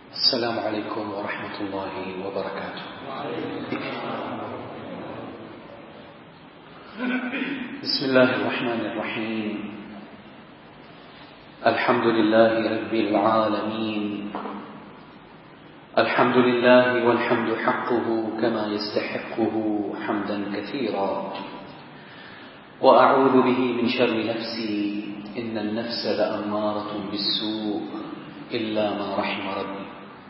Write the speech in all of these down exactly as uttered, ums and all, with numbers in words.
السلام عليكم ورحمة الله وبركاته. بسم الله الرحمن الرحيم. الحمد لله رب العالمين. الحمد لله والحمد حقه كما يستحقه حمدا كثيرا، وأعوذ به من شر نفسي إن النفس لأمارة بالسوء إلا ما رحم ربي.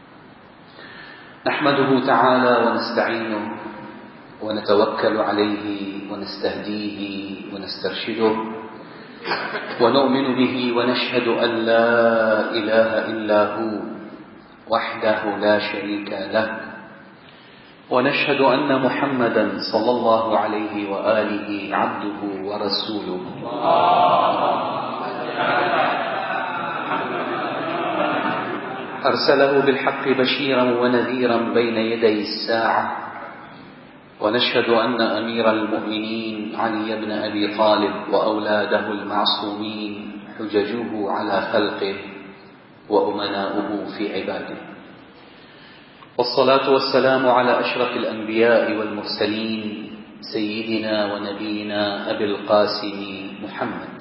نحمده تعالى ونستعينه ونتوكل عليه ونستهديه ونسترشده ونؤمن به ونشهد أن لا إله إلا هو وحده لا شريك له، ونشهد أن محمدا صلى الله عليه وآله عبده ورسوله. أرسله بالحق بشيرا ونذيرا بين يدي الساعة، ونشهد أن أمير المؤمنين علي بن أبي طالب وأولاده المعصومين حججه على خلقه وأمناؤه في عباده، والصلاة والسلام على أشرف الأنبياء والمرسلين سيدنا ونبينا أبي القاسم محمد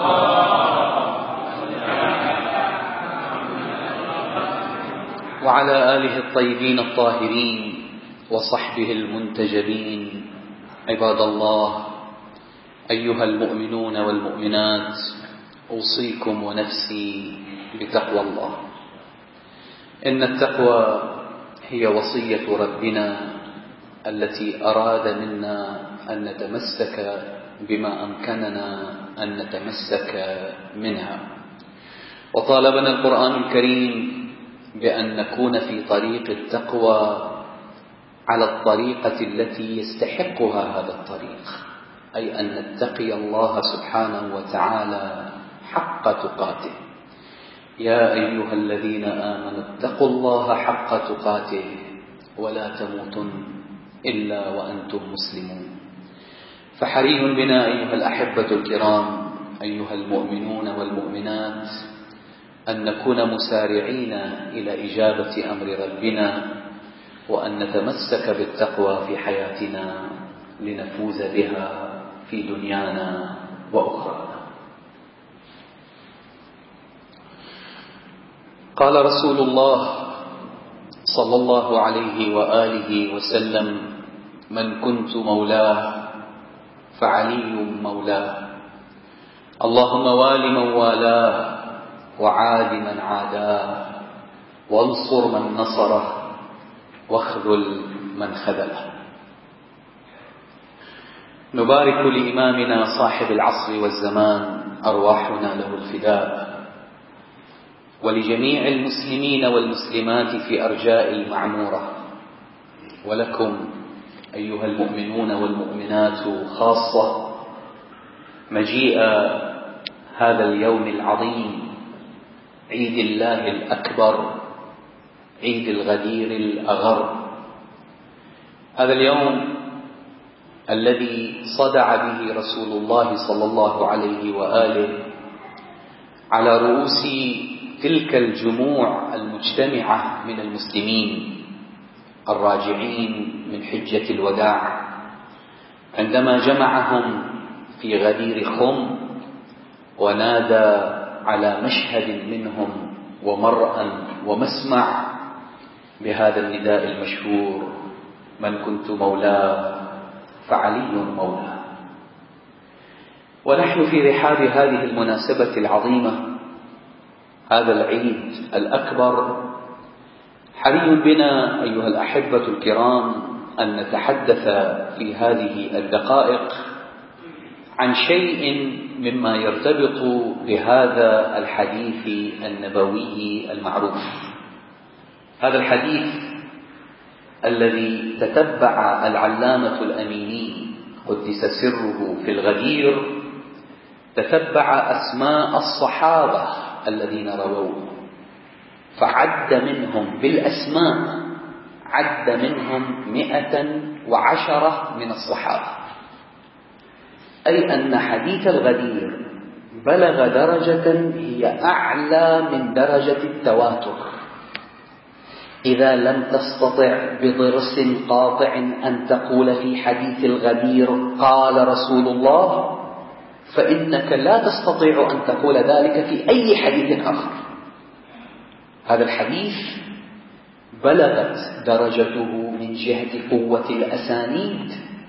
وعلى آله الطيبين الطاهرين وصحبه المنتجبين. عباد الله، أيها المؤمنون والمؤمنات، أوصيكم ونفسي بتقوى الله. إن التقوى هي وصية ربنا التي أراد منا أن نتمسك بما أمكننا أن نتمسك منها، وطالبنا القرآن الكريم بأن نكون في طريق التقوى على الطريقة التي يستحقها هذا الطريق، أي أن نتقي الله سبحانه وتعالى حق تقاته. يا أيها الذين آمنوا اتقوا الله حق تقاته ولا تموتن إلا وأنتم مسلمون. فحري بنا أيها الأحبة الكرام، أيها المؤمنون والمؤمنات، أن نكون مسارعين إلى إجابة أمر ربنا، وأن نتمسك بالتقوى في حياتنا لنفوز بها في دنيانا وأخرانا. قال رسول الله صلى الله عليه وآله وسلم: من كنت مولاه فعلي مولاه، اللهم وال من والاه وعاد من عاداه وانصر من نصره واخذل من خذله. نبارك لإمامنا صاحب العصر والزمان، أرواحنا له الفداء، ولجميع المسلمين والمسلمات في أرجاء المعمورة، ولكم أيها المؤمنون والمؤمنات خاصة، مجيء هذا اليوم العظيم، عيد الله الأكبر، عيد الغدير الأغر. هذا اليوم الذي صدع به رسول الله صلى الله عليه وآله على رؤوس تلك الجموع المجتمعة من المسلمين الراجعين من حجة الوداع، عندما جمعهم في غدير خم ونادى على مشهد منهم ومرأى ومسمع بهذا النداء المشهور: من كنت مولاه فعلي مولاه. ونحن في رحاب هذه المناسبة العظيمة، هذا العيد الأكبر، حري بنا أيها الأحبة الكرام أن نتحدث في هذه الدقائق عن شيء مما يرتبط بهذا الحديث النبوي المعروف. هذا الحديث الذي تتبع العلامة الأميني قدس سره في الغدير، تتبع أسماء الصحابة الذين رووه، فعد منهم بالأسماء، عد منهم مئة وعشرة من الصحابة، أي أن حديث الغدير بلغ درجة هي أعلى من درجة التواتر. إذا لم تستطع بضرس قاطع أن تقول في حديث الغدير قال رسول الله، فإنك لا تستطيع أن تقول ذلك في أي حديث آخر. هذا الحديث بلغت درجته من جهة قوة الأسانيد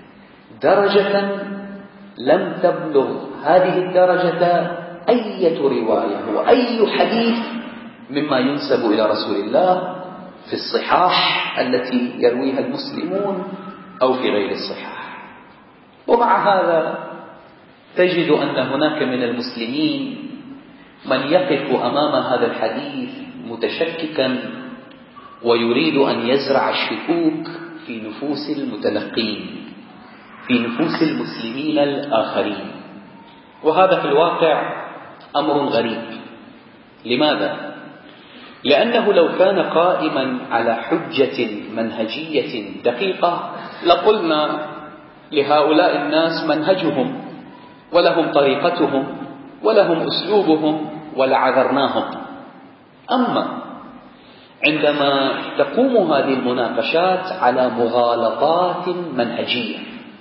درجة لم تبلغ هذه الدرجة أي رواية وأي حديث مما ينسب إلى رسول الله في الصحاح التي يرويها المسلمون أو في غير الصحاح. ومع هذا تجد أن هناك من المسلمين من يقف أمام هذا الحديث متشككا ويريد أن يزرع الشكوك في نفوس المتلقين، في نفوس المسلمين الآخرين. وهذا في الواقع أمر غريب. لماذا؟ لأنه لو كان قائما على حجة منهجية دقيقة لقلنا لهؤلاء الناس منهجهم ولهم طريقتهم ولهم أسلوبهم ولعذرناهم. أما عندما تقوم هذه المناقشات على مغالطات منهجية،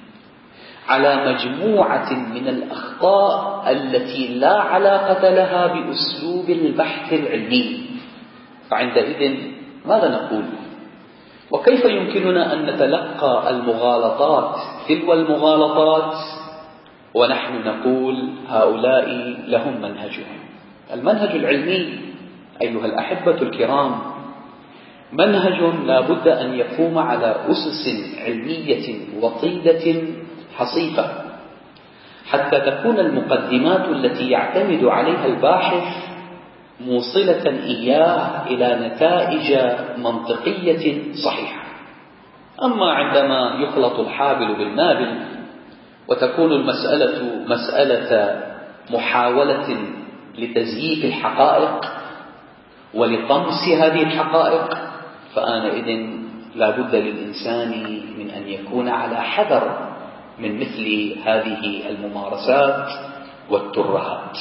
على مجموعة من الأخطاء التي لا علاقة لها بأسلوب البحث العلمي، فعندئذ ماذا نقول؟ وكيف يمكننا أن نتلقى المغالطات تلو المغالطات ونحن نقول هؤلاء لهم منهجهم؟ المنهج العلمي أيها الأحبة الكرام منهج لا بد أن يقوم على أسس علمية وطيدة حصيفة، حتى تكون المقدمات التي يعتمد عليها الباحث موصلة إياه إلى نتائج منطقية صحيحة. أما عندما يخلط الحابل بالنابل وتكون المسألة مسألة محاولة لتزييف الحقائق ولطمس هذه الحقائق، فآنئذ لا بد للإنسان من أن يكون على حذر من مثل هذه الممارسات والترهات.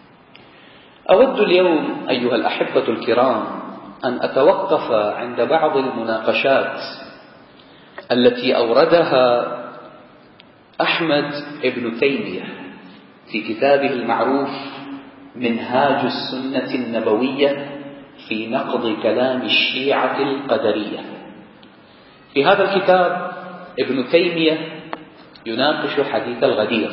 أود اليوم أيها الأحبة الكرام أن أتوقف عند بعض المناقشات التي أوردها أحمد ابن تيمية في كتابه المعروف منهاج السنة النبوية في نقض كلام الشيعة القدرية. في هذا الكتاب ابن تيمية يناقش حديث الغدير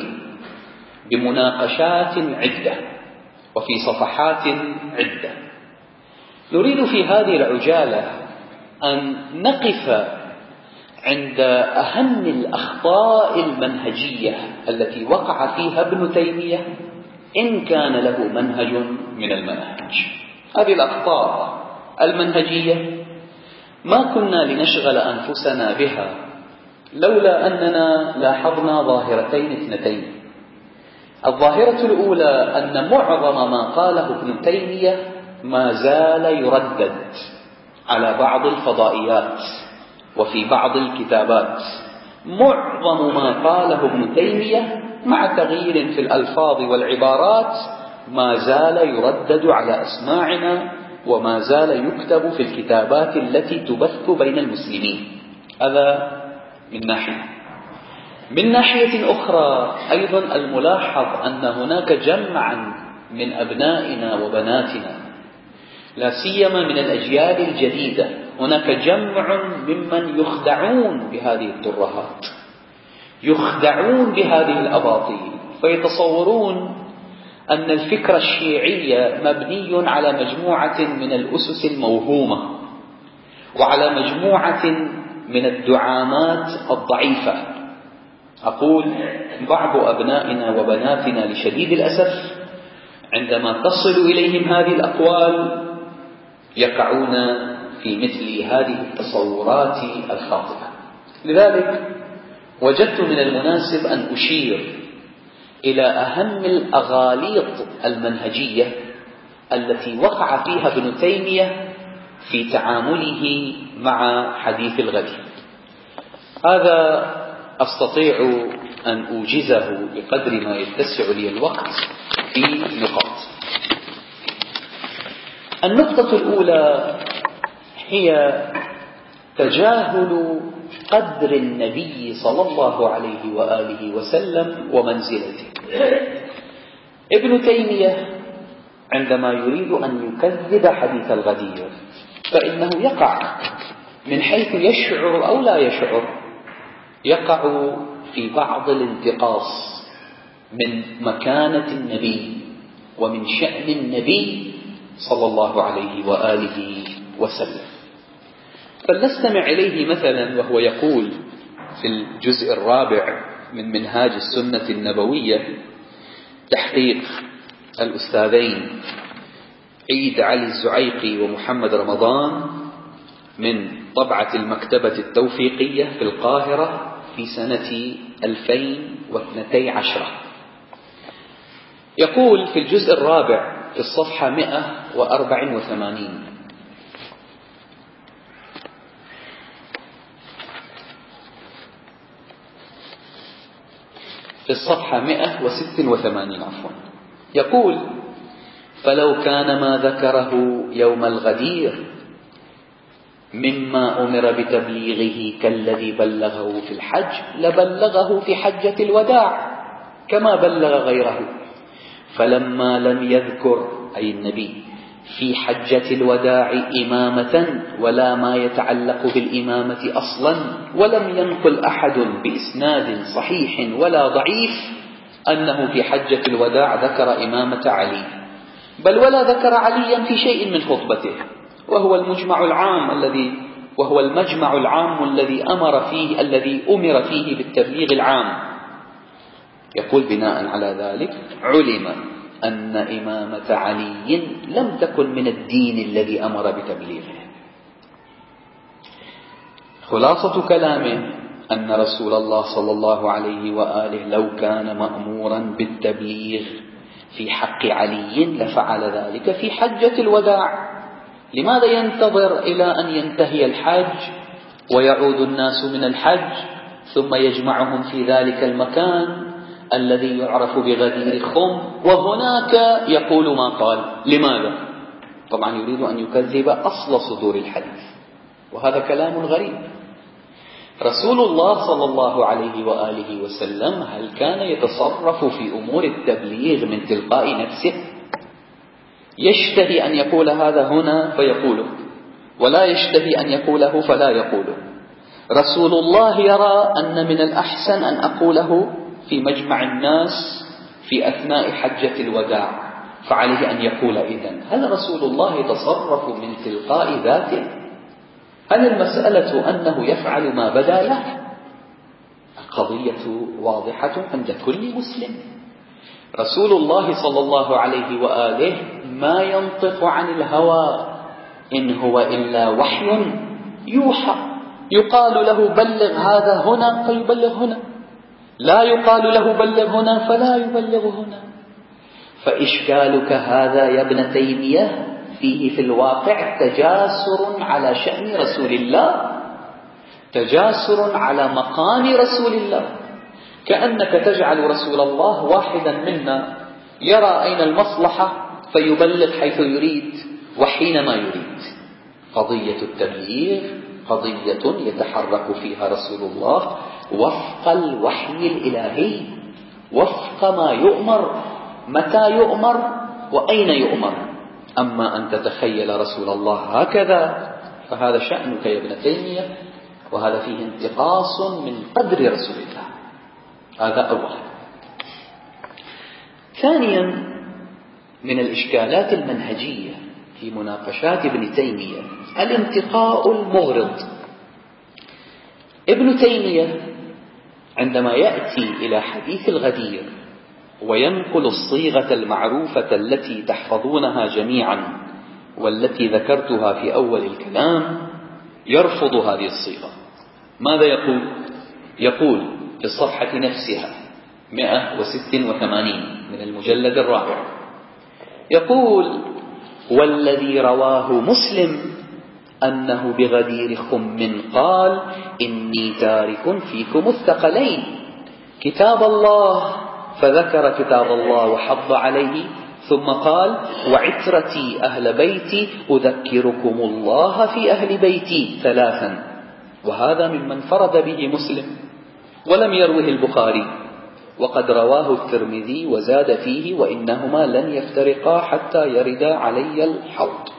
بمناقشات عدة وفي صفحات عدة. نريد في هذه العجالة أن نقف عند أهم الأخطاء المنهجية التي وقع فيها ابن تيمية إن كان له منهج من المناهج. هذه الأخطاء المنهجية ما كنا لنشغل أنفسنا بها لولا أننا لاحظنا ظاهرتين اثنتين. الظاهرة الأولى أن معظم ما قاله ابن تيمية ما زال يردد على بعض الفضائيات وفي بعض الكتابات. معظم ما قاله ابن تيمية مع تغيير في الألفاظ والعبارات ما زال يردد على أسماعنا وما زال يكتب في الكتابات التي تبث بين المسلمين. هذا من ناحية. من ناحية أخرى أيضا الملاحظ أن هناك جمعا من أبنائنا وبناتنا لا سيما من الأجيال الجديدة، هناك جمع ممن يخدعون بهذه الترهات، يخدعون بهذه الأباطيل، فيتصورون أن الفكر الشيعي مبني على مجموعة من الأسس الموهومة وعلى مجموعة من الدعامات الضعيفة. أقول بعض أبنائنا وبناتنا لشديد الأسف عندما تصل إليهم هذه الأقوال يقعون في مثل هذه التصورات الخاطئة. لذلك وجدت من المناسب أن أشير إلى أهم الأغاليط المنهجية التي وقع فيها ابن تيمية في تعامله مع حديث الغدير. هذا أستطيع أن أوجزه بقدر ما يتسع لي الوقت في نقاط. النقطة الأولى هي تجاهل قدر النبي صلى الله عليه وآله وسلم ومنزلته. ابن تيمية عندما يريد أن يكذب حديث الغدير فإنه يقع من حيث يشعر أو لا يشعر، يقع في بعض الانتقاص من مكانة النبي ومن شأن النبي صلى الله عليه وآله وسلم. فلنستمع إليه مثلا وهو يقول في الجزء الرابع من منهاج السنة النبوية، تحقيق الأستاذين عيد علي الزعيقي ومحمد رمضان من طبعة المكتبة التوفيقية في القاهرة في سنة ألفين واثنتي عشرة. يقول في الجزء الرابع في الصفحة مئة وأربعة وثمانين: في الصفحة مئة وستة وثمانين عفوا، يقول: فلو كان ما ذكره يوم الغدير مما أمر بتبليغه كالذي بلغه في الحج لبلغه في حجة الوداع كما بلغ غيره، فلما لم يذكر أي النبي في حجة الوداع إمامة ولا ما يتعلق بالإمامة أصلا، ولم ينقل أحد بإسناد صحيح ولا ضعيف أنه في حجة الوداع ذكر إمامة علي، بل ولا ذكر عليا في شيء من خطبته، وهو المجمع العام الذي وهو المجمع العام الذي أمر فيه الذي أمر فيه بالتبليغ العام. يقول: بناء على ذلك علم أن إمامة علي لم تكن من الدين الذي أمر بتبليغه. خلاصة كلامه أن رسول الله صلى الله عليه وآله لو كان مأمورا بالتبليغ في حق علي لفعل ذلك في حجة الوداع. لماذا ينتظر إلى أن ينتهي الحج ويعود الناس من الحج ثم يجمعهم في ذلك المكان الذي يعرف بغدير خم وهناك يقول ما قال؟ لماذا؟ طبعا يريد أن يكذب أصل صدور الحديث، وهذا كلام غريب. رسول الله صلى الله عليه وآله وسلم هل كان يتصرف في أمور التبليغ من تلقاء نفسه؟ يشتهي أن يقول هذا هنا فيقوله، ولا يشتهي أن يقوله فلا يقوله. رسول الله يرى أن من الأحسن أن أقوله في مجمع الناس في أثناء حجة الوداع، فعليه أن يقول. إذن هل رسول الله يتصرف من تلقاء ذاته؟ هل المسألة أنه يفعل ما بدا له؟ القضية واضحة عند كل مسلم. رسول الله صلى الله عليه وآله ما ينطق عن الهوى، إن هو إلا وحي يوحى. يقال له بلغ هذا هنا فيبلغ هنا، لا يقال له بلغ هنا فلا يبلغ هنا. فإشكالك هذا يا ابن تيمية فيه في الواقع تجاسر على شأن رسول الله، تجاسر على مقام رسول الله، كأنك تجعل رسول الله واحدا منا يرى أين المصلحة فيبلغ حيث يريد وحينما يريد. قضية التبليغ قضية يتحرك فيها رسول الله وفق الوحي الإلهي، وفق ما يؤمر، متى يؤمر وأين يؤمر. أما أن تتخيل رسول الله هكذا فهذا شأنك يا ابن تيمية، وهذا فيه انتقاص من قدر رسول الله. هذا أولا. ثانيا، من الإشكالات المنهجية في مناقشات ابن تيمية الانتقاء المغرض. ابن تيمية عندما يأتي إلى حديث الغدير وينقل الصيغة المعروفة التي تحفظونها جميعا والتي ذكرتها في أول الكلام، يرفض هذه الصيغة. ماذا يقول؟ يقول في الصفحة نفسها مئة وستة وثمانين من المجلد الرابع، يقول: والذي رواه مسلم أنه بغدير خم قال: إني تارك فيكم الثقلين، كتاب الله، فذكر كتاب الله وحض عليه، ثم قال وعترتي أهل بيتي أذكركم الله في أهل بيتي ثلاثا، وهذا ممن فرد به مسلم ولم يروه البخاري، وقد رواه الترمذي وزاد فيه وإنهما لن يفترقا حتى يردا علي الحوض.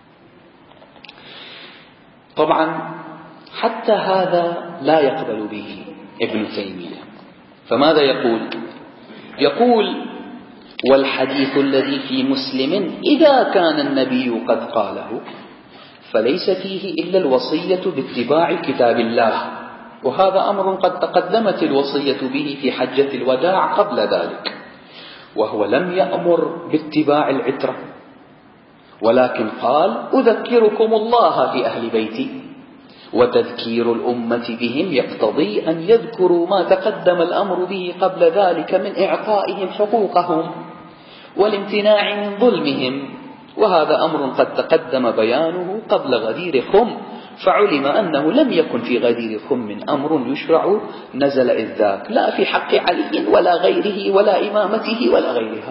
طبعا حتى هذا لا يقبل به ابن تيمية، فماذا يقول؟ يقول والحديث الذي في مسلم إذا كان النبي قد قاله فليس فيه إلا الوصية باتباع كتاب الله، وهذا أمر قد تقدمت الوصية به في حجة الوداع قبل ذلك، وهو لم يأمر باتباع العترة، ولكن قال أذكركم الله في أهل بيتي، وتذكير الأمة بهم يقتضي أن يذكروا ما تقدم الأمر به قبل ذلك من إعطائهم حقوقهم والامتناع من ظلمهم، وهذا أمر قد تقدم بيانه قبل غدير خم، فعلم أنه لم يكن في غدير خم أمر يشرع نزل إذ ذاك، لا في حق علي ولا غيره ولا إمامته ولا غيرها.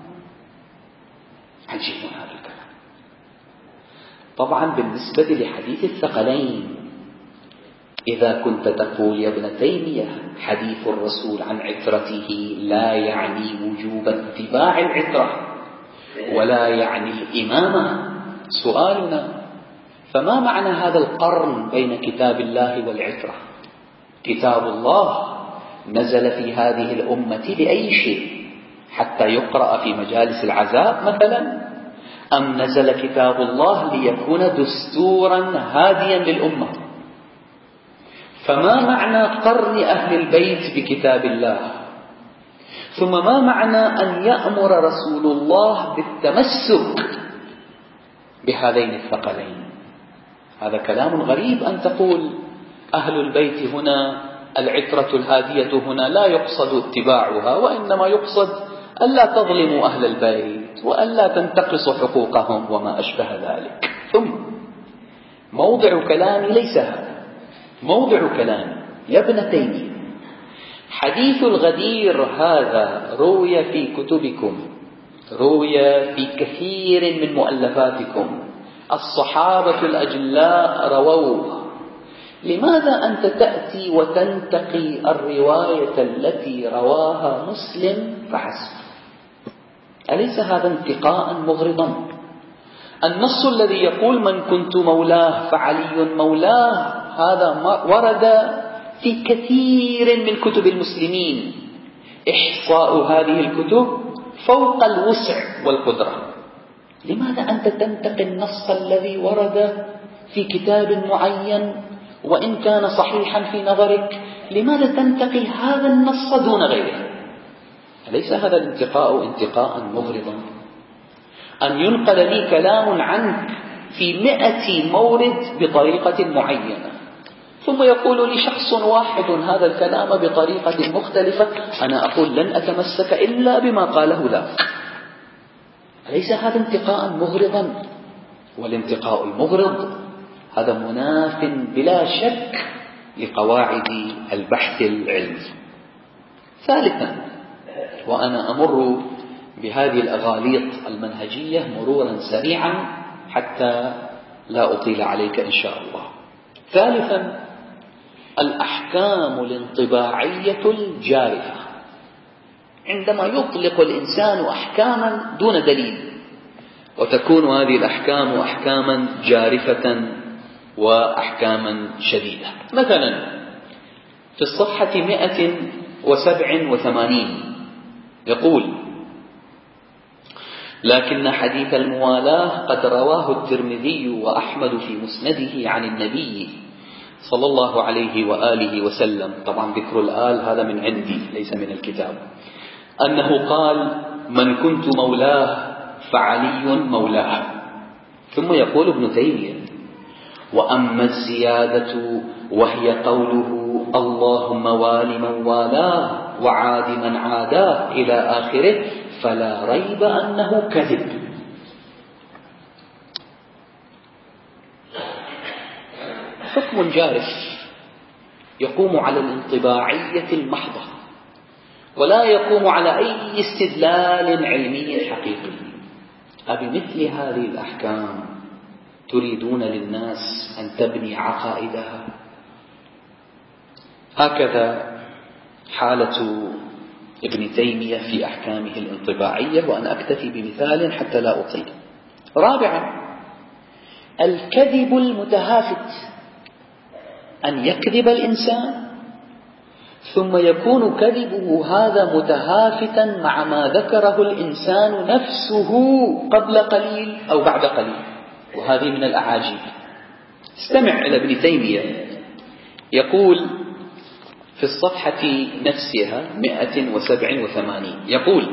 عجيب هذا الكلام. طبعا بالنسبة لحديث الثقلين، إذا كنت تقول يا ابن تيمية حديث الرسول عن عترته لا يعني وجوب اتباع العترة ولا يعني الإمامة، سؤالنا فما معنى هذا القرن بين كتاب الله والعترة؟ كتاب الله نزل في هذه الأمة لأي شيء؟ حتى يقرأ في مجالس العزاء مثلا؟ أم نزل كتاب الله ليكون دستورا هاديا للأمة؟ فما معنى قرن أهل البيت بكتاب الله؟ ثم ما معنى أن يأمر رسول الله بالتمسك بهذين الثقلين؟ هذا كلام غريب أن تقول أهل البيت هنا العترة الهادية هنا لا يقصد اتباعها، وإنما يقصد ألا تظلموا أهل البيت وألا تنتقصوا حقوقهم وما أشبه ذلك. ثم موضع كلامي ليس هذا، موضع كلامي يا ابن تيمية حديث الغدير هذا روي في كتبكم، روي في كثير من مؤلفاتكم، الصحابة الأجلاء رووه، لماذا أنت تأتي وتنتقي الرواية التي رواها مسلم فحسب؟ أليس هذا انتقاء مغرضا؟ النص الذي يقول من كنت مولاه فعلي مولاه هذا ورد في كثير من كتب المسلمين، إحصاء هذه الكتب فوق الوسع والقدرة. لماذا أنت تنتقي النص الذي ورد في كتاب معين وإن كان صحيحا في نظرك؟ لماذا تنتقي هذا النص دون غيره؟ أليس هذا الانتقاء انتقاء مغرضا؟ أن ينقل لي كلام عنك في مئة مورد بطريقة معينة، ثم يقول لي شخص واحد هذا الكلام بطريقة مختلفة، أنا أقول لن أتمسك إلا بما قاله ذاك. أليس هذا انتقاء مغرضا؟ والانتقاء المغرض هذا مناف بلا شك لقواعد البحث العلمي. ثالثا، وأنا أمر بهذه الأغاليط المنهجية مرورا سريعا حتى لا أطيل عليك إن شاء الله. ثالثا، الأحكام الانطباعية الجارفة، عندما يطلق الإنسان أحكاما دون دليل، وتكون هذه الأحكام أحكاما جارفة وأحكاما شديدة. مثلا في الصفحة مئة وسبع وثمانين يقول لكن حديث الموالاة قد رواه الترمذي وأحمد في مسنده عن النبي صلى الله عليه وآله وسلم، طبعا ذكر الآل هذا من عندي ليس من الكتاب، أنه قال من كنت مولاه فعلي مولاه. ثم يقول ابن تيمية وأما الزيادة وهي قوله اللهم وال من والاه وعاد من عاداه إلى آخره فلا ريب أنه كذب. حكم جارف يقوم على الانطباعية المحضة ولا يقوم على أي استدلال علمي حقيقي. أبمثل هذه الأحكام تريدون للناس أن تبني عقائدها؟ هكذا حالة ابن تيمية في أحكامه الانطباعية، وأنا أكتفي بمثال حتى لا أطيل. رابعا، الكذب المتهافت، أن يكذب الإنسان ثم يكون كذبه هذا متهافتا مع ما ذكره الإنسان نفسه قبل قليل أو بعد قليل، وهذه من الأعاجيب. استمع إلى ابن تيمية يقول في الصفحة نفسها مئة وسبع وثمانين، يقول: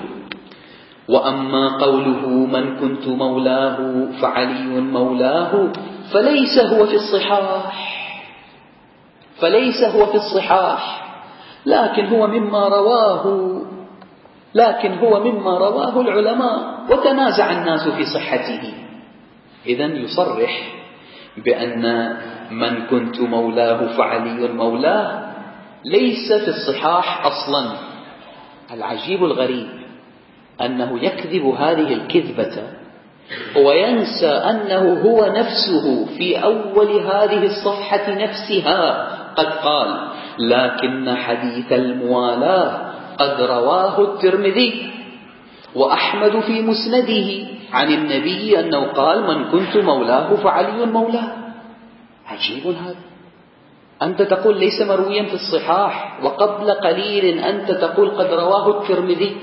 وأما قوله من كنت مولاه فعلي مولاه فليس هو في الصحاح فليس هو في الصحاح لكن هو مما رواه لكن هو مما رواه العلماء وتنازع الناس في صحته. إذن يصرح بأن من كنت مولاه فعلي مولاه ليس في الصحاح أصلا. العجيب الغريب أنه يكذب هذه الكذبة وينسى أنه هو نفسه في أول هذه الصفحة نفسها قد قال: لكن حديث الموالاة قد رواه الترمذي وأحمد في مسنده عن النبي أنه قال: من كنت مولاه فعلي مولاه. عجيب هذا، أنت تقول ليس مرويا في الصحاح، وقبل قليل أنت تقول قد رواه الترمذي.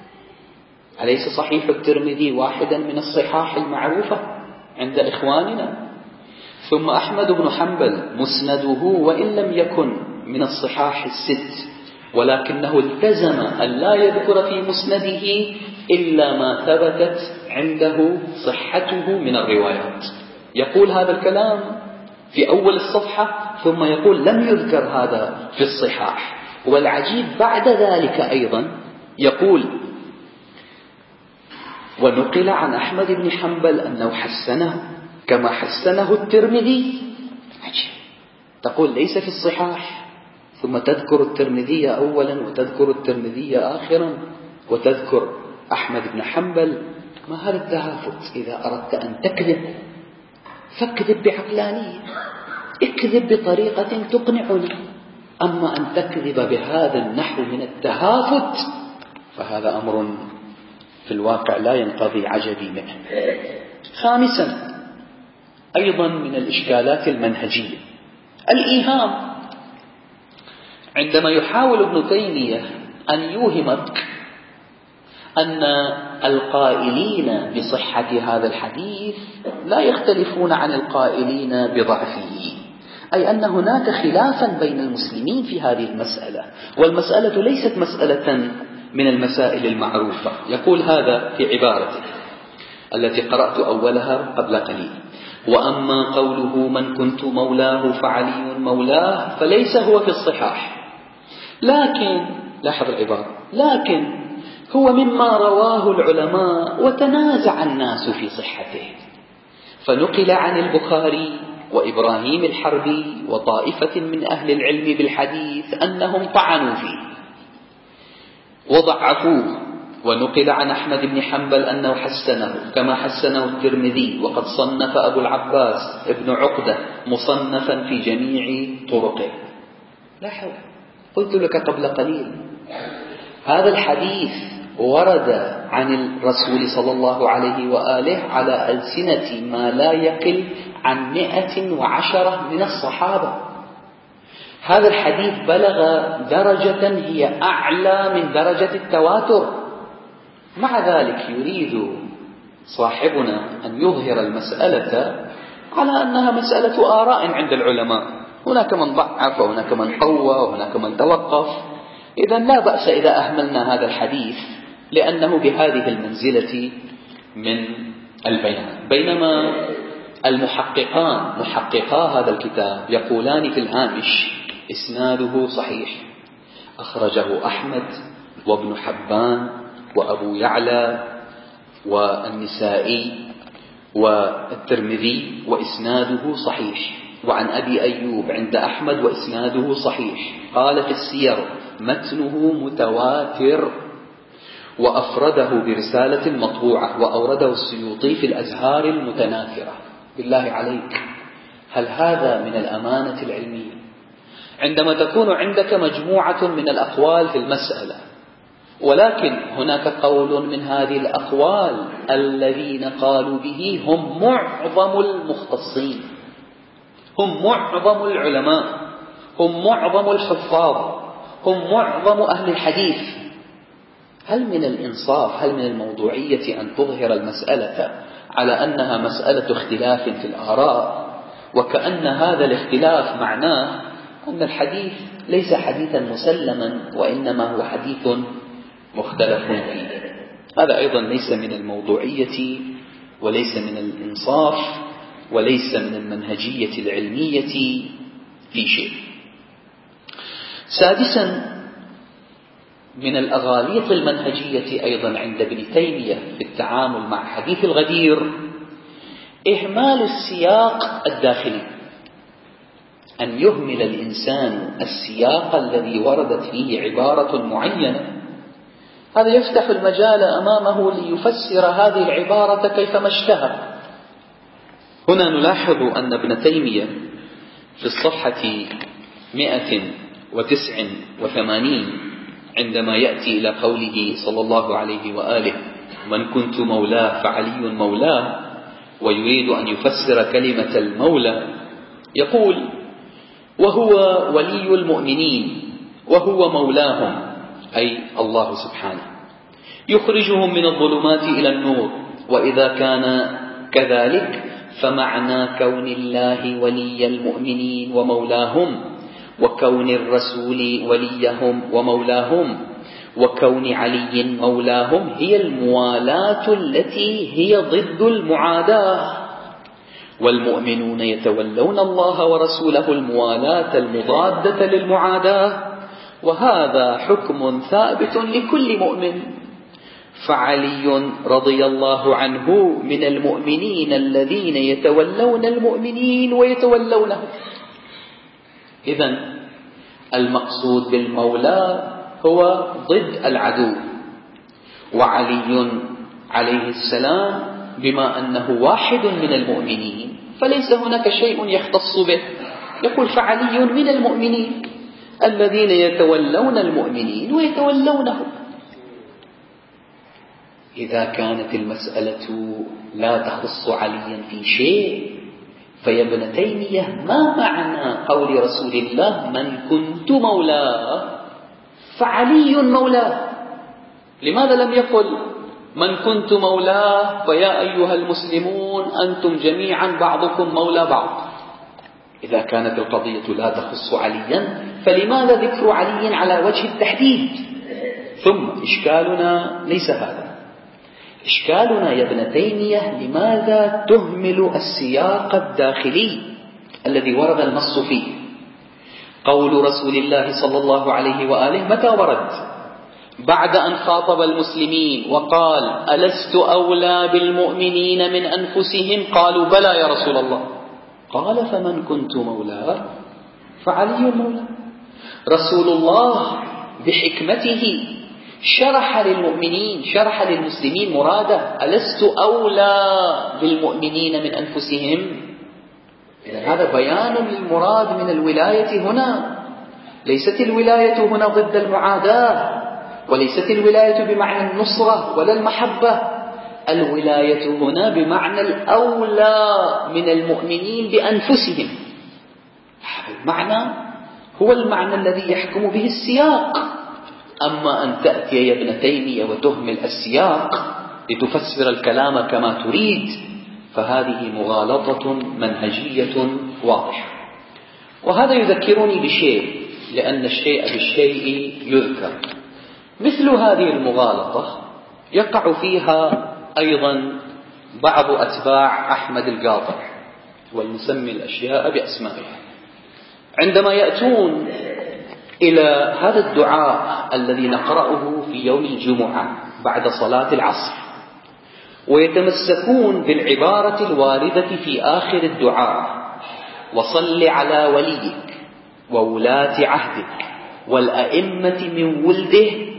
أليس صحيح الترمذي واحدا من الصحاح المعروفة عند إخواننا؟ ثم أحمد بن حنبل مسنده وإن لم يكن من الصحاح الست، ولكنه التزم أن لا يذكر في مسنده إلا ما ثبتت عنده صحته من الروايات. يقول هذا الكلام في أول الصفحة ثم يقول لم يذكر هذا في الصحاح. والعجيب بعد ذلك أيضا يقول: ونقل عن أحمد بن حنبل أنه حسنه كما حسنه الترمذي. عجيب، تقول ليس في الصحاح ثم تذكر الترمذي أولا وتذكر الترمذي آخرا وتذكر أحمد بن حنبل. ما هذا التهافت؟ إذا أردت أن تكذب فاكذب بعقلانية، اكذب بطريقة تقنعني. أما أن تكذب بهذا النحو من التهافت فهذا أمر في الواقع لا ينقضي عجبي منه. خامسا، أيضا من الإشكالات المنهجية، الإيهام. عندما يحاول ابن تيمية أن يوهمك أن القائلين بصحة هذا الحديث لا يختلفون عن القائلين بضعفه، أي أن هناك خلافا بين المسلمين في هذه المسألة، والمسألة ليست مسألة من المسائل المعروفة. يقول هذا في عبارته التي قرأت أولها قبل قليل: وأما قوله من كنت مولاه فعلي مولاه فليس هو في الصحاح، لكن لاحظ العبارة، لكن هو مما رواه العلماء وتنازع الناس في صحته. فنقل عن البخاري وإبراهيم الحربي وطائفة من أهل العلم بالحديث أنهم طعنوا فيه وضعفوه. ونقل عن أحمد بن حنبل أنه حسنه كما حسنه الترمذي، وقد صنف أبو العباس ابن عقدة مصنفا في جميع طرقه. لاحظ، قلت لك قبل قليل هذا الحديث ورد عن الرسول صلى الله عليه وآله على ألسنة ما لا يقل عن مئة وعشرة من الصحابة. هذا الحديث بلغ درجة هي أعلى من درجة التواتر. مع ذلك يريد صاحبنا أن يظهر المسألة على أنها مسألة آراء عند العلماء، هناك من ضعف وهناك من قوى وهناك من توقف. إذن لا بأس إذا أهملنا هذا الحديث لأنه بهذه المنزلة من البيان. بينما المحققان محققا هذا الكتاب يقولان في الهامش إسناده صحيح، أخرجه أحمد وابن حبان وأبو يعلى والنسائي والترمذي وإسناده صحيح، وعن أبي أيوب عند أحمد وإسناده صحيح. قال في السير متنه متواتر. وأفرده برسالة مطبوعة، وأورده السيوطي في الأزهار المتناثرة. بالله عليك، هل هذا من الأمانة العلمية؟ عندما تكون عندك مجموعة من الأقوال في المسألة، ولكن هناك قول من هذه الأقوال الذين قالوا به هم معظم المختصين، هم معظم العلماء، هم معظم الحفاظ، هم معظم أهل الحديث، هل من الإنصاف، هل من الموضوعية أن تظهر المسألة على أنها مسألة اختلاف في الآراء، وكأن هذا الاختلاف معناه أن الحديث ليس حديثا مسلما وإنما هو حديث مختلف فيه؟ هذا أيضا ليس من الموضوعية، وليس من الإنصاف، وليس من المنهجية العلمية في شيء. سادسا، من الأغاليط المنهجية أيضا عند ابن تيمية في التعامل مع حديث الغدير إهمال السياق الداخلي، أن يهمل الإنسان السياق الذي وردت فيه عبارة معينة، هذا يفتح المجال أمامه ليفسر هذه العبارة كيفما اشتهى. هنا نلاحظ أن ابن تيمية في الصفحة مئة وتسع وثمانين عندما يأتي إلى قوله صلى الله عليه وآله من كنت مولاه فعلي مولاه، ويريد أن يفسر كلمة المولى، يقول وهو ولي المؤمنين وهو مولاهم، أي الله سبحانه، يخرجهم من الظلمات إلى النور، وإذا كان كذلك فمعنى كون الله ولي المؤمنين ومولاهم، وكون الرسول وليهم ومولاهم، وكون علي مولاهم هي الموالاة التي هي ضد المعاداة، والمؤمنون يتولون الله ورسوله الموالاة المضادة للمعاداة، وهذا حكم ثابت لكل مؤمن، فعلي رضي الله عنه من المؤمنين الذين يتولون المؤمنين ويتولونه. إذن المقصود بالمولى هو ضد العدو، وعلي عليه السلام بما أنه واحد من المؤمنين فليس هناك شيء يختص به، يقول فعلي من المؤمنين الذين يتولون المؤمنين ويتولونه. إذا كانت المسألة لا تخص عليا في شيء، فيا ابن تيمية ما معنى قول رسول الله من كنت مولاه فعلي مولاه؟ لماذا لم يقل من كنت مولاه فيا أيها المسلمون أنتم جميعا بعضكم مولى بعض؟ إذا كانت القضية لا تخص عليا فلماذا ذكر علي على وجه التحديد؟ ثم إشكالنا ليس هذا، إشكالنا يا ابن تيمية لماذا تهمل السياق الداخلي الذي ورد النص فيه؟ قول رسول الله صلى الله عليه وآله متى ورد؟ بعد أن خاطب المسلمين وقال ألست أولى بالمؤمنين من أنفسهم؟ قالوا بلى يا رسول الله. قال فمن كنت مولاه فعلي مولاه. رسول الله بحكمته شرح للمؤمنين، شرح للمسلمين مراده، ألست أولى بالمؤمنين من أنفسهم؟ إذن هذا بيان للمراد من الولاية هنا. ليست الولاية هنا ضد المعاداة، وليست الولاية بمعنى النصرة ولا المحبة، الولاية هنا بمعنى الأولى من المؤمنين بأنفسهم. هذا المعنى هو المعنى الذي يحكم به السياق. أما أن تأتي يا ابن تيمية وتهمل السياق لتفسر الكلام كما تريد، فهذه مغالطة منهجية واضحة. وهذا يذكرني بشيء، لأن الشيء بالشيء يذكر. مثل هذه المغالطة يقع فيها أيضا بعض أتباع أحمد القاطع، والمسمي الأشياء بأسمائها، عندما يأتون إلى هذا الدعاء الذي نقرأه في يوم الجمعة بعد صلاة العصر، ويتمسكون بالعبارة الواردة في آخر الدعاء وصل على وليك وولاة عهدك والأئمة من ولده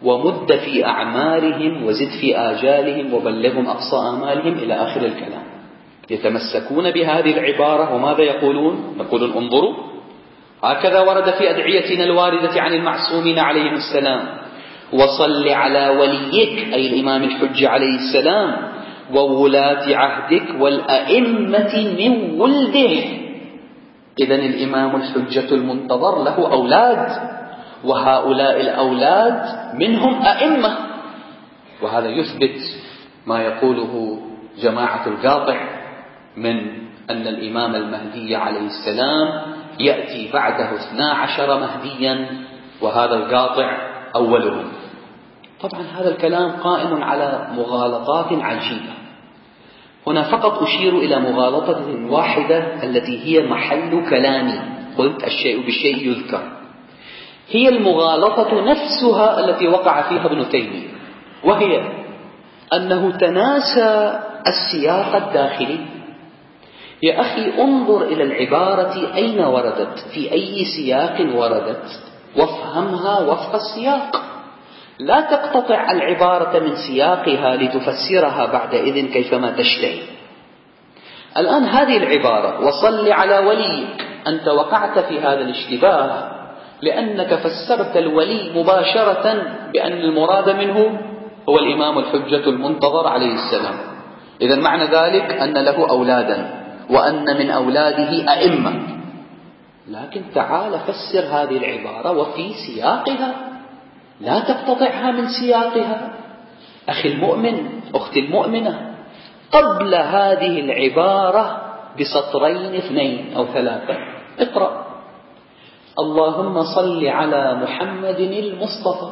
ومد في أعمارهم وزد في آجالهم وبلغهم أقصى آمالهم إلى آخر الكلام. يتمسكون بهذه العبارة وماذا يقولون؟ يقولون انظروا هكذا ورد في أدعيتنا الواردة عن المعصومين عليهم السلام: وصل على وليك أي الإمام الحجة عليه السلام وولاة عهدك والأئمة من ولده. إذن الإمام الحجة المنتظر له أولاد، وهؤلاء الأولاد منهم أئمة. وهذا يثبت ما يقوله جماعة القاطع من أن الإمام المهدي عليه السلام يأتي بعده اثنا عشر مهديا، وهذا القاطع أولهم. طبعا هذا الكلام قائم على مغالطات عجيبة. هنا فقط أشير إلى مغالطة واحدة التي هي محل كلامي، قلت الشيء بالشيء يذكر. هي المغالطة نفسها التي وقع فيها ابن تيمية، وهي أنه تناسى السياق الداخلي. يا أخي انظر إلى العبارة أين وردت، في أي سياق وردت، وافهمها وفق السياق. لا تقتطع العبارة من سياقها لتفسرها بعد إذن كيفما تشتهي. الآن هذه العبارة وصل على وليك، أنت وقعت في هذا الاشتباه لأنك فسرت الولي مباشرة بأن المراد منه هو الإمام الحجة المنتظر عليه السلام. إذن معنى ذلك أن له أولادا وأن من أولاده أئمة. لكن تعال فسر هذه العبارة وفي سياقها، لا تقتطعها من سياقها. أخي المؤمن، أختي المؤمنة، قبل هذه العبارة بسطرين اثنين أو ثلاثة اقرأ: اللهم صل على محمد المصطفى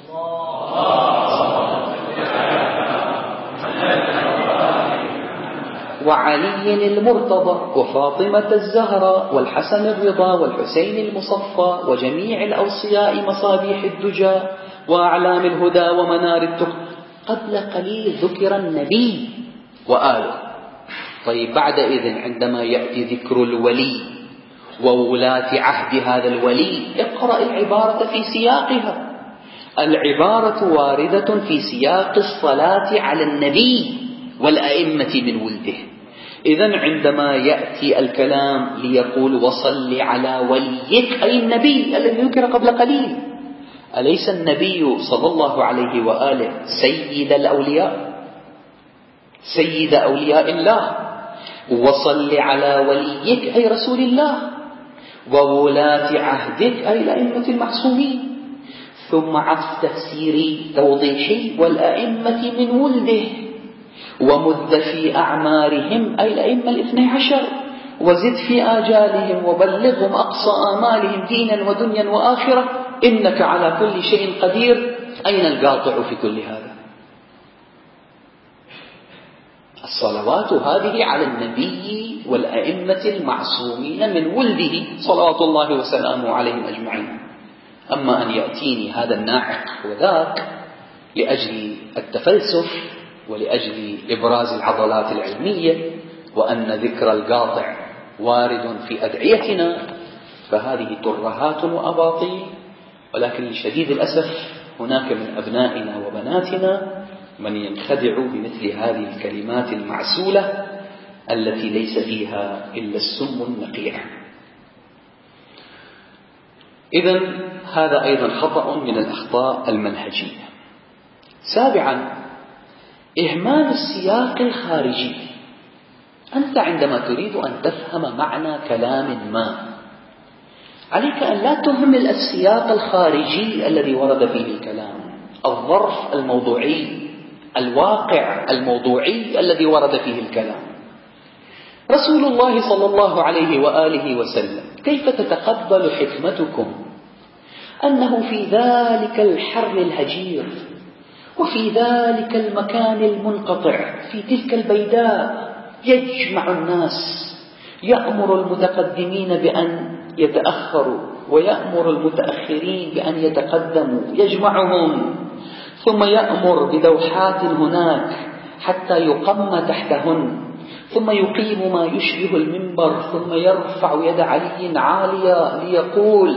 وعلي المرتضى وفاطمة الزهراء والحسن الرضا والحسين المصفى وجميع الأوصياء مصابيح الدجى وأعلام الهدى ومنار التقى. قبل قليل ذكر النبي وآله. طيب بعد إذن عندما يأتي ذكر الولي وولاة عهد هذا الولي اقرأ العبارة في سياقها. العبارة واردة في سياق الصلاة على النبي والأئمة من ولده. إذن عندما يأتي الكلام ليقول وصل على وليك أي النبي الذي ذكر قبل قليل، أليس النبي صلى الله عليه وآله سيد الأولياء، سيد أولياء الله؟ وصل على وليك أي رسول الله، وولاة عهدك أي الأئمة المعصومين. ثم عطف تفسيري توضيحي والأئمة من ولده، ومد في أعمارهم أي الأئمة الاثني عشر، وزد في آجالهم وبلغهم أقصى آمالهم دينا ودنيا وآخرة، إنك على كل شيء قدير. أين القاطع في كل هذا؟ الصلوات هذه على النبي والأئمة المعصومين من ولده صلوات الله وسلامه عليهم أجمعين. أما أن يأتيني هذا الناعق وذاك لأجل التفلسف ولأجل إبراز العضلات العلمية وأن ذكر القاطع وارد في أدعيتنا، فهذه ترهات وأباطيل. ولكن لشديد الأسف هناك من أبنائنا وبناتنا من ينخدع بمثل هذه الكلمات المعسولة التي ليس فيها إلا السم النقيع. إذن هذا أيضا خطأ من الأخطاء المنهجية. سابعا، إهمال السياق الخارجي. أنت عندما تريد أن تفهم معنى كلام ما عليك أن لا تهمل السياق الخارجي الذي ورد فيه الكلام، الظرف الموضوعي، الواقع الموضوعي الذي ورد فيه الكلام. رسول الله صلى الله عليه وآله وسلم كيف تتقبل حكمتكم أنه في ذلك الحر الهجير وفي ذلك المكان المنقطع في تلك البيداء يجمع الناس، يأمر المتقدمين بأن يتأخروا ويأمر المتأخرين بأن يتقدموا، يجمعهم، ثم يأمر بدوحات هناك حتى يقم تحتهن، ثم يقيم ما يشبه المنبر، ثم يرفع يد علي عالية ليقول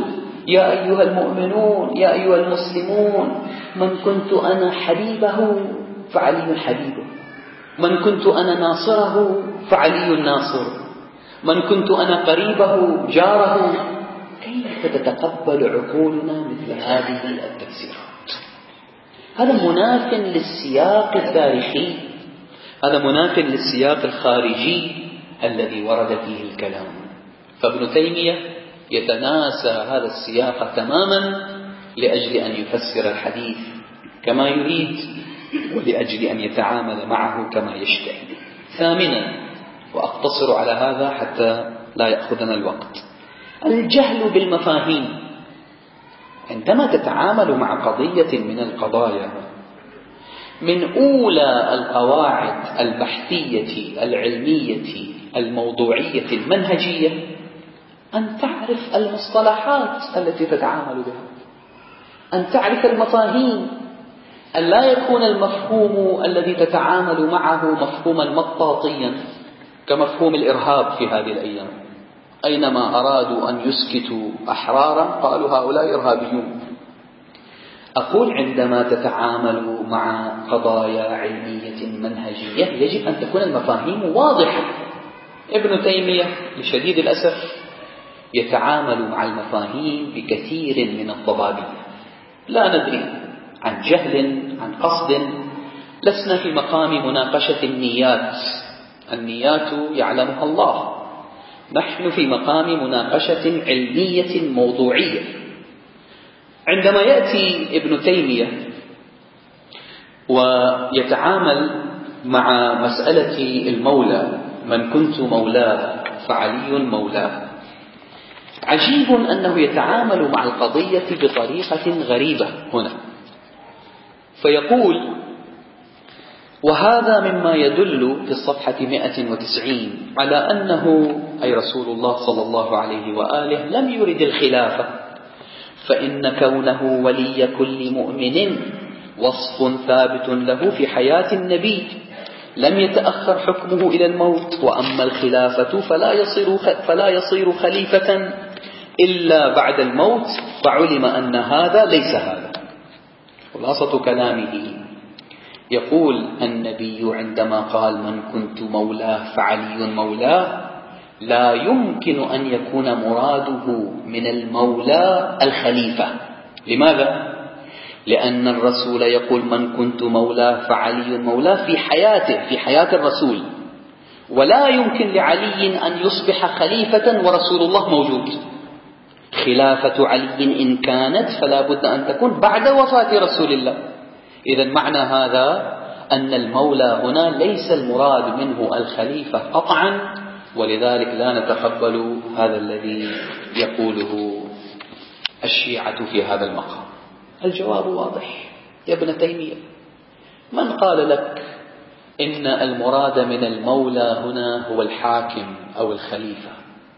يا أيها المؤمنون يا أيها المسلمون من كنت أنا حبيبه فعلي حبيبه، من كنت أنا ناصره فعلي الناصر، من كنت أنا قريبه جاره. كيف تتقبل عقولنا مثل هذه التفسيرات؟ هذا مناف للسياق التاريخي، هذا مناف للسياق الخارجي الذي ورد فيه الكلام. فابن تيمية يتناسى هذا السياق تماما لأجل أن يفسر الحديث كما يريد ولأجل أن يتعامل معه كما يشتهي. ثامنا، وأقتصر على هذا حتى لا يأخذنا الوقت، الجهل بالمفاهيم. عندما تتعامل مع قضية من القضايا من أولى القواعد البحثية العلمية الموضوعية المنهجية أن تعرف المصطلحات التي تتعامل بها، أن تعرف المفاهيم، أن لا يكون المفهوم الذي تتعامل معه مفهوما مطاطيا كمفهوم الإرهاب في هذه الأيام. أينما أرادوا أن يسكتوا أحرارا قالوا هؤلاء إرهابيون. أقول عندما تتعامل مع قضايا علمية منهجية يجب أن تكون المفاهيم واضحة. ابن تيمية لشديد الأسف يتعامل مع المفاهيم بكثير من الضبابية، لا ندري عن جهل عن قصد. لسنا في مقام مناقشة النيات، النيات يعلمها الله، نحن في مقام مناقشة علمية موضوعية. عندما يأتي ابن تيمية ويتعامل مع مسألة المولى، من كنت مولاه فعلي مولاه، عجيب أنه يتعامل مع القضية بطريقة غريبة هنا، فيقول: وهذا مما يدل في الصفحة مئة وتسعين على أنه أي رسول الله صلى الله عليه وآله لم يرد الخلافة، فإن كونه ولي كل مؤمن وصف ثابت له في حياة النبي لم يتأخر حكمه إلى الموت، وأما الخلافة فلا يصير فلا يصير خليفة إلا بعد الموت، فعلم أن هذا ليس هذا. خلاصة كلامه يقول النبي عندما قال من كنت مولاه فعلي مولاه لا يمكن أن يكون مراده من المولى الخليفة. لماذا؟ لأن الرسول يقول من كنت مولاه فعلي مولاه في حياته، في حياة الرسول، ولا يمكن لعلي أن يصبح خليفة ورسول الله موجود. خلافة علي إن كانت فلا بد أن تكون بعد وفاة رسول الله. إذن معنى هذا أن المولى هنا ليس المراد منه الخليفة قطعا، ولذلك لا نتقبل هذا الذي يقوله الشيعة في هذا المقام. الجواب واضح يا ابن تيمية. من قال لك إن المراد من المولى هنا هو الحاكم أو الخليفة؟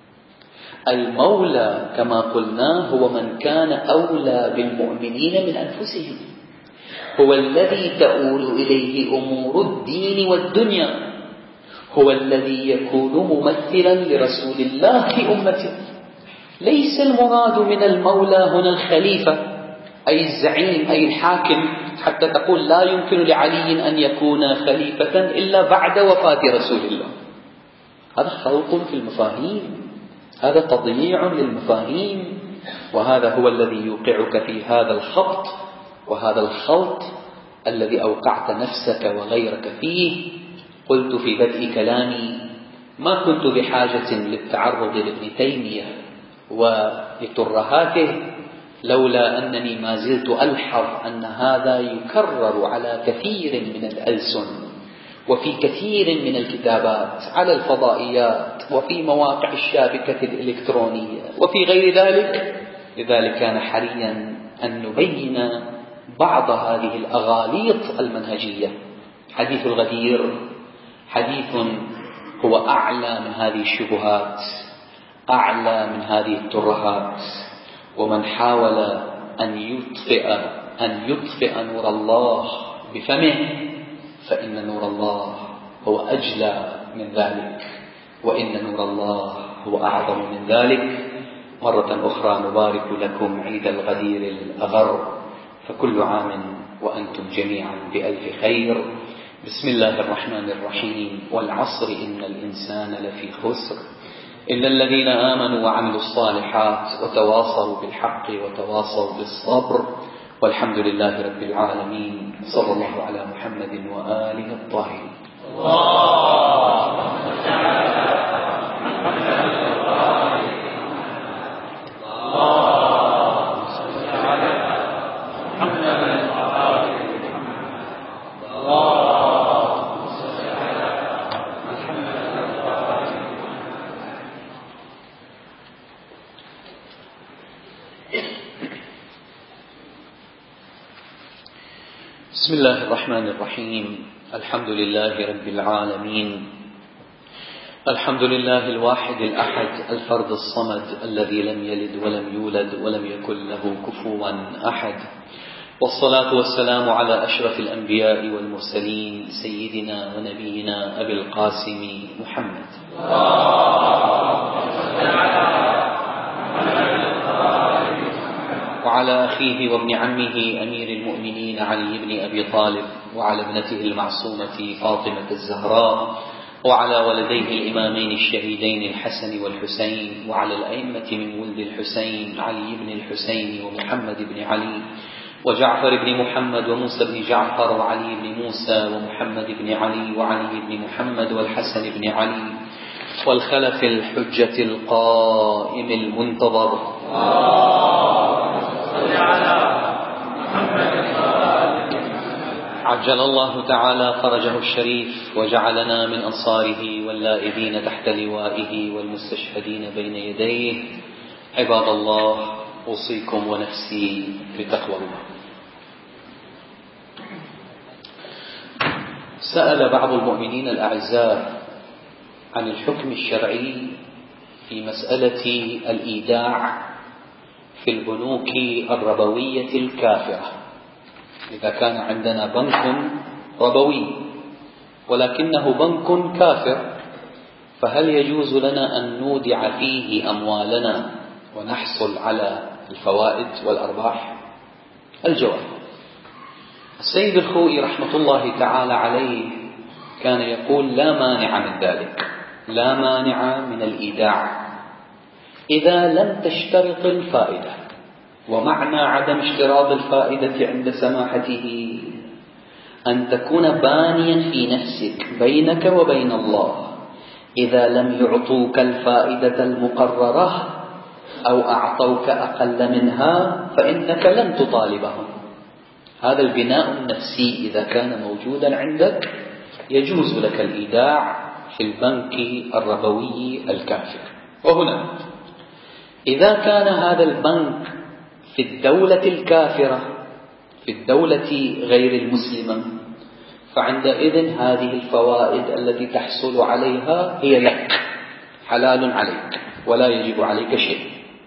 المولى كما قلنا هو من كان أولى بالمؤمنين من أنفسهم، هو الذي تؤول إليه أمور الدين والدنيا، هو الذي يكون ممثلا لرسول الله في أمته. ليس المراد من المولى هنا الخليفة أي الزعيم أي الحاكم، حتى تقول لا يمكن لعلي أن يكون خليفة إلا بعد وفاة رسول الله. هذا خلط في المفاهيم، هذا تضييع للمفاهيم، وهذا هو الذي يوقعك في هذا الخط وهذا الخلط الذي أوقعت نفسك وغيرك فيه. قلت في بدء كلامي ما كنت بحاجة للتعرض لابن تيمية ولترهاته لولا أنني ما زلت ألحظ أن هذا يكرر على كثير من الألسن وفي كثير من الكتابات على الفضائيات وفي مواقع الشابكة الإلكترونية وفي غير ذلك. لذلك كان حريا أن نبين بعض هذه الأغاليط المنهجية. حديث الغدير حديث هو أعلى من هذه الشبهات، أعلى من هذه الترهات، ومن حاول أن يطفئ أن يطفئ نور الله بفمه فإن نور الله هو أجلى من ذلك، وإن نور الله هو أعظم من ذلك. مرة أخرى نبارك لكم عيد الغدير الأغر، فكل عام وأنتم جميعا بألف خير. بسم الله الرحمن الرحيم. والعصر إن الإنسان لفي خسر إلا الذين آمنوا وعملوا الصالحات وتواصوا بالحق وتواصوا بالصبر، والحمد لله رب العالمين. صلى الله على محمد وآله الطاهرين. بسم الله الرحمن الرحيم. الحمد لله رب العالمين. الحمد لله الواحد الأحد الفرد الصمد الذي لم يلد ولم يولد ولم يكن له كفوا أحد، والصلاة والسلام على أشرف الأنبياء والمرسلين سيدنا ونبينا أبي القاسم محمد وعلى أخيه وابن عمه أمير المؤمنين علي بن أبي طالب، وعلى ابنته المعصومة فاطمة الزهراء، وعلى ولديه الإمامين الشهيدين الحسن والحسين، وعلى الأئمة من ولد الحسين علي بن الحسين ومحمد بن علي وجعفر بن محمد وموسى بن جعفر وعلي بن موسى ومحمد بن علي وعلي بن محمد والحسن بن علي والخلف الحجة القائم المنتظر. عجل الله تعالى فرجه الشريف وجعلنا من أنصاره واللائذين تحت لوائه والمستشهدين بين يديه. عباد الله، أوصيكم ونفسي بتقوى الله. سأل بعض المؤمنين الأعزاء عن الحكم الشرعي في مسألة الإيداع في البنوك الربوية الكافرة. إذا كان عندنا بنك ربوي ولكنه بنك كافر، فهل يجوز لنا أن نودع فيه أموالنا ونحصل على الفوائد والأرباح؟ الجواب: السيد الخوئي رحمة الله تعالى عليه كان يقول لا مانع من ذلك، لا مانع من الإيداع إذا لم تشترط الفائدة. ومعنى عدم اشتراط الفائدة عند سماحته أن تكون بانيا في نفسك بينك وبين الله. إذا لم يعطوك الفائدة المقررة أو أعطوك أقل منها فإنك لن تطالبهم. هذا البناء النفسي إذا كان موجودا عندك يجوز لك الإيداع في البنك الربوي الكافر. وهنا إذا كان هذا البنك في الدولة الكافرة، في الدولة غير المسلمة، فعندئذ هذه الفوائد التي تحصل عليها هي لك، حلال عليك ولا يجب عليك شيء.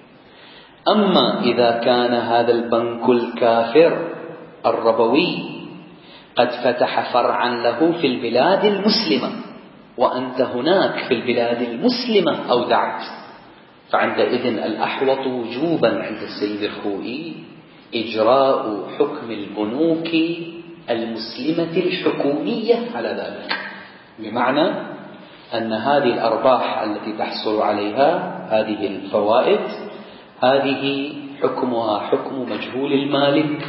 أما إذا كان هذا البنك الكافر الربوي قد فتح فرعا له في البلاد المسلمة وأنت هناك في البلاد المسلمة أودعت، فعندئذ الأحوط وجوبا عند السيد الخوئي إجراء حكم البنوك المسلمة الحكومية على ذلك، بمعنى أن هذه الأرباح التي تحصل عليها هذه الفوائد هذه حكمها حكم مجهول المالك،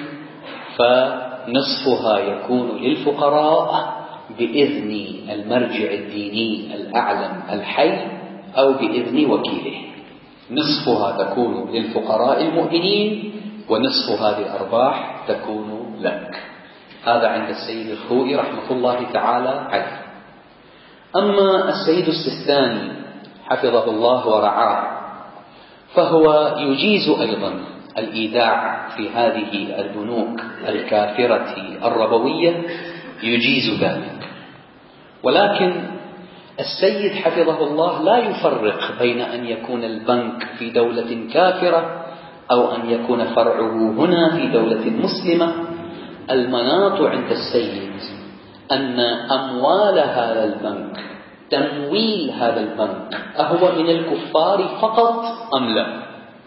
فنصفها يكون للفقراء بإذن المرجع الديني الأعلم الحي أو بإذن وكيله. نصفها تكون للفقراء المؤمنين ونصف هذه الأرباح تكون لك. هذا عند السيد الخوئي رحمة الله تعالى عليه. أما السيد السستاني حفظه الله ورعاه فهو يجيز أيضا الإيداع في هذه البنوك الكافرة الربوية، يجيز ذلك، ولكن السيد حفظه الله لا يفرق بين أن يكون البنك في دولة كافرة أو أن يكون فرعه هنا في دولة مسلمة. المناط عند السيد أن أموال هذا البنك، تمويل هذا البنك، أهو من الكفار فقط أم لا؟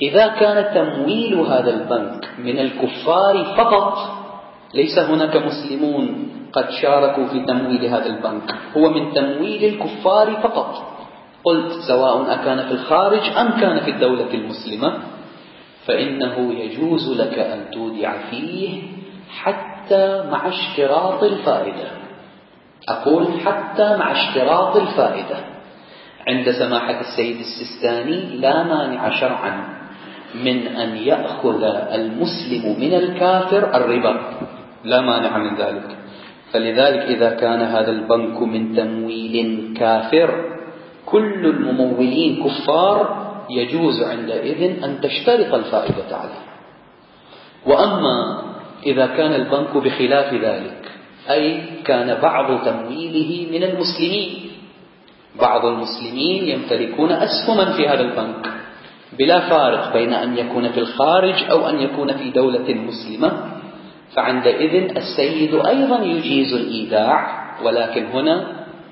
إذا كان تمويل هذا البنك من الكفار فقط، ليس هناك مسلمون قد شاركوا في تمويل هذا البنك، هو من تمويل الكفار فقط، قلت سواء أكان في الخارج أم كان في الدولة المسلمة، فإنه يجوز لك أن تودع فيه حتى مع اشتراط الفائدة. أقول حتى مع اشتراط الفائدة. عند سماحة السيد السيستاني لا مانع شرعا من أن يأخذ المسلم من الكافر الربا، لا مانع من ذلك. فلذلك إذا كان هذا البنك من تمويل كافر، كل الممولين كفار، يجوز عندئذ أن تشترط الفائدة عليه. وأما إذا كان البنك بخلاف ذلك، أي كان بعض تمويله من المسلمين، بعض المسلمين يمتلكون أسهما في هذا البنك، بلا فارق بين أن يكون في الخارج أو أن يكون في دولة مسلمة، فعندئذ السيد أيضا يجيز الإيداع، ولكن هنا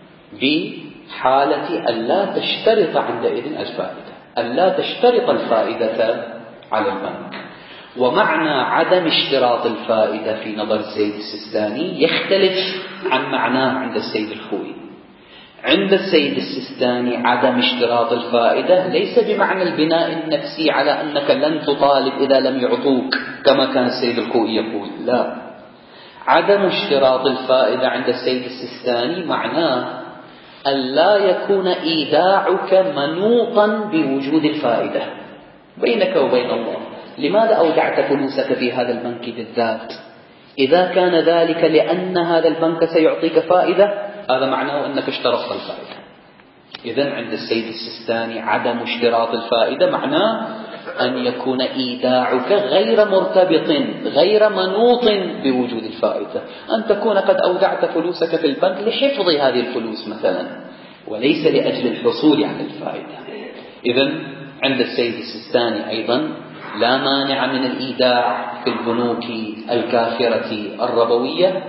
بحالة ألا تشترط عندئذ الفائدة، ألا تشترط الفائدة على البنك. ومعنى عدم اشتراط الفائدة في نظر السيد السيستاني يختلف عن معناه عند السيد الخوئي. عند السيد السيستاني عدم اشتراط الفائدة ليس بمعنى البناء النفسي على أنك لن تطالب إذا لم يعطوك كما كان السيد الخوئي يقول، لا. عدم اشتراط الفائدة عند السيد السيستاني معناه أن لا يكون إيداعك منوطا بوجود الفائدة بينك وبين الله. لماذا أودعت فلوسك في هذا البنك بالذات؟ إذا كان ذلك لأن هذا البنك سيعطيك فائدة، هذا معناه أنك اشترطت الفائدة. إذن عند السيد السيستاني عدم اشتراط الفائدة معناه أن يكون إيداعك غير مرتبط، غير منوط بوجود الفائدة، أن تكون قد أودعت فلوسك في البنك لحفظ هذه الفلوس مثلا، وليس لأجل الحصول على الفائدة. إذن عند السيد السيستاني أيضا لا مانع من الإيداع في البنوك الكافرة الربوية،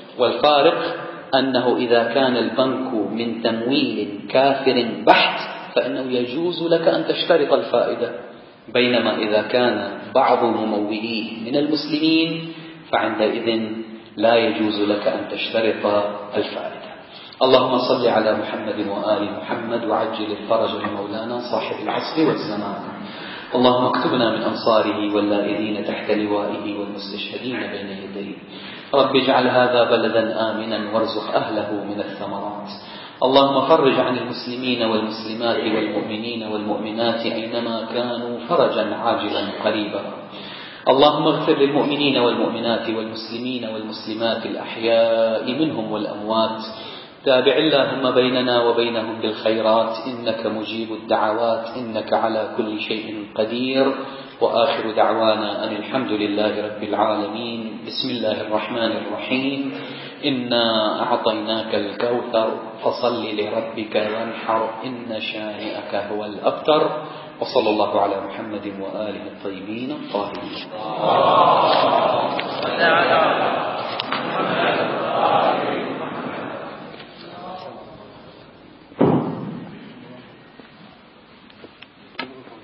والفارق أنه إذا كان البنك من تمويل كافر بحت فإنه يجوز لك أن تشترط الفائدة، بينما إذا كان بعض مموليه من المسلمين فعندئذ لا يجوز لك أن تشترط الفائدة. اللهم صل على محمد وآل محمد وعجل الفرج لمولانا صاحب العصر والزمان. اللهم اكتبنا من أنصاره واللائذين تحت لوائه والمستشهدين بين يديه. رب اجعل هذا بلدا آمنا وارزق أهله من الثمرات. اللهم فرج عن المسلمين والمسلمات والمؤمنين والمؤمنات أينما كانوا فرجا عاجلا قريبا. اللهم اغفر للمؤمنين والمؤمنات والمسلمين والمسلمات الأحياء منهم والأموات. تابع اللهم بيننا وبينهم بالخيرات، إنك مجيب الدعوات، إنك على كل شيء قدير. وآخر دعوانا أن الحمد لله رب العالمين. بسم الله الرحمن الرحيم. إنا أعطيناك الكوثر فصل لربك وانحر إن شانئك هو الأبتر. وصلى الله على محمد وآله الطيبين الطاهرين.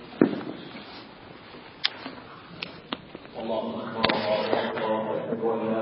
الله أكبر الله أكبر.